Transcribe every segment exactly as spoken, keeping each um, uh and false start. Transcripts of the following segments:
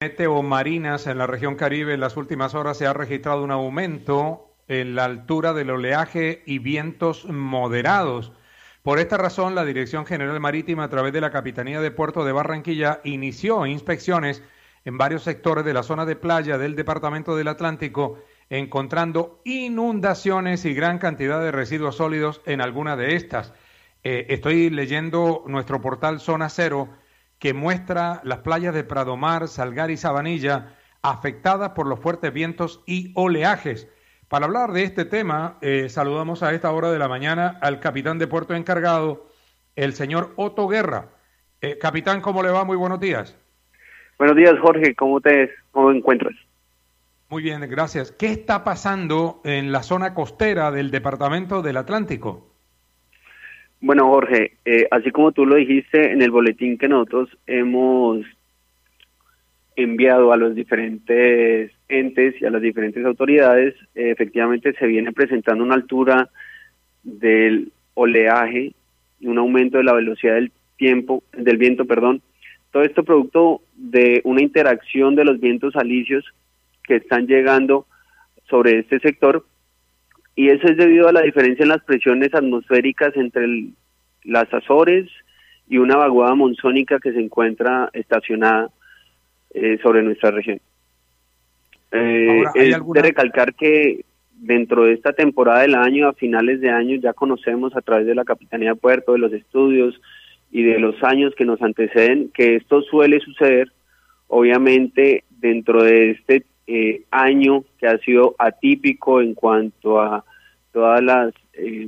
Meteomarinas en la región Caribe en las últimas horas se ha registrado un aumento en la altura del oleaje y vientos moderados. Por esta razón, la Dirección General Marítima, a través de la Capitanía de Puerto de Barranquilla, inició inspecciones en varios sectores de la zona de playa del Departamento del Atlántico, encontrando inundaciones y gran cantidad de residuos sólidos en algunas de estas. Eh, estoy leyendo nuestro portal Zona Cero, que muestra las playas de Pradomar, Salgar y Sabanilla afectadas por los fuertes vientos y oleajes. Para hablar de este tema, eh, saludamos a esta hora de la mañana al capitán de puerto encargado, el señor Otto Guerra. Eh, capitán, ¿cómo le va? Muy buenos días. Buenos días, Jorge. ¿Cómo te cómo encuentras? Muy bien, gracias. ¿Qué está pasando en la zona costera del Departamento del Atlántico? Bueno, Jorge, eh, así como tú lo dijiste en el boletín que nosotros hemos enviado a los diferentes entes y a las diferentes autoridades, eh, efectivamente se viene presentando una altura del oleaje y un aumento de la velocidad del tiempo, del viento, perdón. Todo esto producto de una interacción de los vientos alisios que están llegando sobre este sector, y eso es debido a la diferencia en las presiones atmosféricas entre el, las Azores y una vaguada monzónica que se encuentra estacionada eh, sobre nuestra región. Eh, Ahora, ¿hay es alguna... de recalcar que dentro de esta temporada del año, a finales de año, ya conocemos a través de la Capitanía de Puerto, de los estudios y de los años que nos anteceden, que esto suele suceder, obviamente, dentro de este Eh, año que ha sido atípico en cuanto a todas las eh,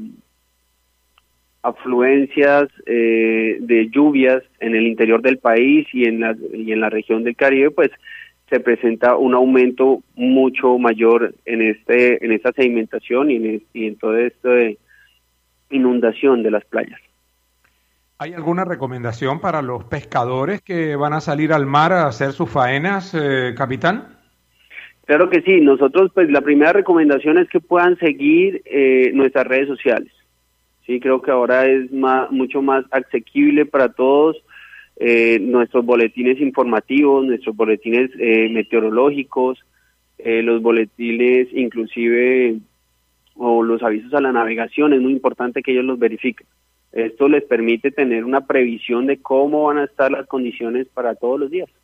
afluencias eh, de lluvias en el interior del país y en la y en la región del Caribe, pues se presenta un aumento mucho mayor en este en esta sedimentación y en, y en toda esta inundación de las playas. ¿Hay alguna recomendación para los pescadores que van a salir al mar a hacer sus faenas, eh, capitán? Claro que sí. Nosotros, pues la primera recomendación es que puedan seguir eh, nuestras redes sociales. Sí, creo que ahora es más, mucho más asequible para todos, eh, nuestros boletines informativos, nuestros boletines eh, meteorológicos, eh, los boletines inclusive o los avisos a la navegación. Es muy importante que ellos los verifiquen. Esto les permite tener una previsión de cómo van a estar las condiciones para todos los días.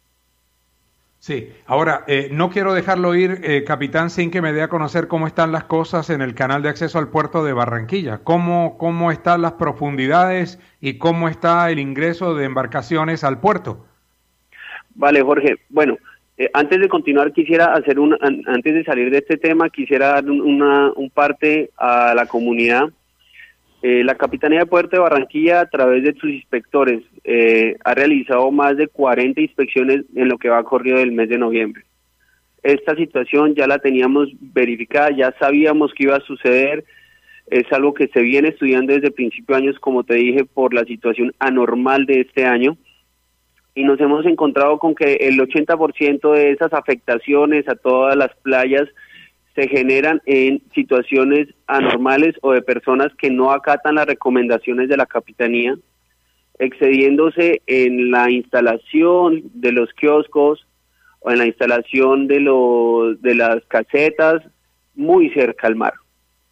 Sí, ahora, eh, no quiero dejarlo ir, eh, capitán, sin que me dé a conocer cómo están las cosas en el canal de acceso al puerto de Barranquilla. ¿Cómo, cómo están las profundidades y cómo está el ingreso de embarcaciones al puerto? Vale, Jorge. Bueno, eh, antes de continuar, quisiera hacer un, an, antes de salir de este tema, quisiera dar un, una, un parte a la comunidad. Eh, la Capitanía de Puerto de Barranquilla, a través de sus inspectores, eh, ha realizado más de cuarenta inspecciones en lo que va corrido del mes de noviembre. Esta situación ya la teníamos verificada, ya sabíamos que iba a suceder, es algo que se viene estudiando desde principio de años, como te dije, por la situación anormal de este año, y nos hemos encontrado con que el ochenta por ciento de esas afectaciones a todas las playas se generan en situaciones anormales o de personas que no acatan las recomendaciones de la Capitanía, excediéndose en la instalación de los kioscos o en la instalación de los de las casetas muy cerca al mar.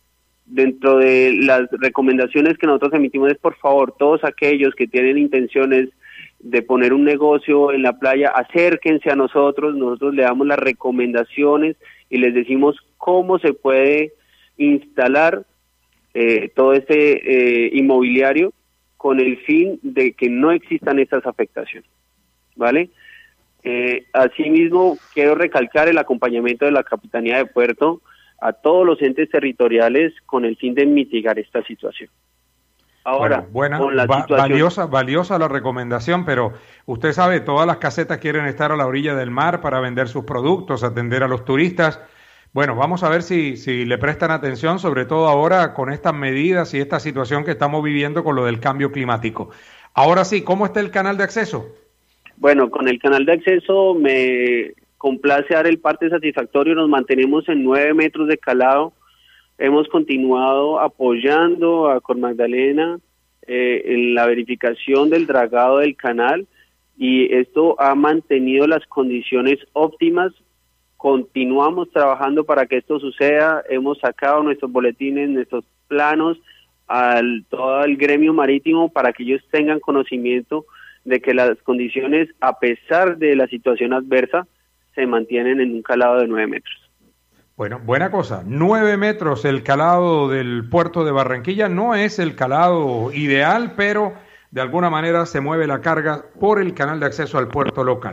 Dentro de las recomendaciones que nosotros emitimos es, por favor, todos aquellos que tienen intenciones de poner un negocio en la playa, acérquense a nosotros, nosotros le damos las recomendaciones y les decimos cómo se puede instalar eh, todo este eh, inmobiliario con el fin de que no existan estas afectaciones, ¿vale? Eh, asimismo, quiero recalcar el acompañamiento de la Capitanía de Puerto a todos los entes territoriales con el fin de mitigar esta situación. Ahora, bueno, buena, con la va, situación... valiosa, valiosa la recomendación, pero usted sabe, todas las casetas quieren estar a la orilla del mar para vender sus productos, atender a los turistas. Bueno, vamos a ver si, si le prestan atención, sobre todo ahora con estas medidas y esta situación que estamos viviendo con lo del cambio climático. Ahora sí, ¿cómo está el canal de acceso? Bueno, con el canal de acceso me complace dar el parte satisfactorio, nos mantenemos en nueve metros de calado. Hemos continuado apoyando a Cor Magdalena eh, en la verificación del dragado del canal y esto ha mantenido las condiciones óptimas. Continuamos trabajando para que esto suceda, hemos sacado nuestros boletines, nuestros planos al todo el gremio marítimo para que ellos tengan conocimiento de que las condiciones, a pesar de la situación adversa, se mantienen en un calado de nueve metros. Bueno, buena cosa, nueve metros el calado del puerto de Barranquilla, no es el calado ideal, pero de alguna manera se mueve la carga por el canal de acceso al puerto local.